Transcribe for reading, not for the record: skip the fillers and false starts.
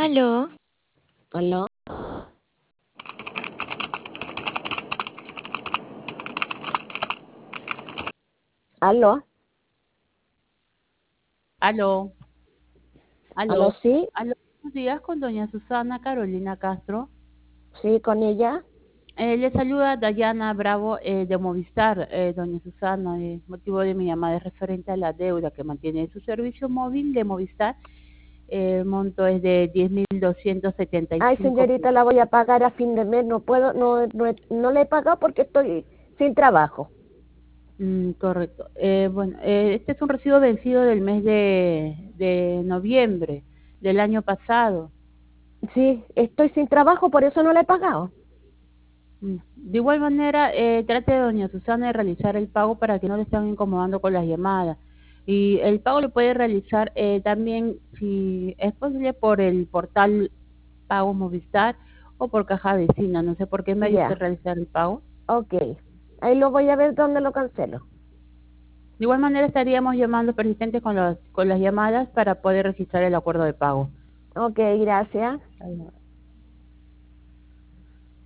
Aló, ¿Aló? ¿Aló? Aló, ¿Aló? aló, Sí, aló, buenos días con doña Susana Carolina Castro. sí, con ella. Le saluda Dayana Bravo de Movistar, doña Susana. El motivo de mi llamada es referente a la deuda que mantiene su servicio móvil de Movistar. El monto es de Ay, 10.275 pesos. señorita, la voy a pagar a fin de mes. No puedo, no le he pagado porque estoy sin trabajo. Correcto. Bueno, este es un recibo vencido del mes de noviembre del año pasado. Sí, estoy sin trabajo, por eso no le he pagado. De igual manera, trate de doña Susana de realizar el pago para que no le estén incomodando con las llamadas. Y el pago lo puede realizar también, si es posible, por el portal Pago Movistar o por caja vecina. No sé por qué medio usted Ya, realizar el pago. ok. Ahí lo voy a ver dónde lo cancelo. De igual manera, estaríamos llamando persistentes con las llamadas para poder registrar el acuerdo de pago. Ok, gracias.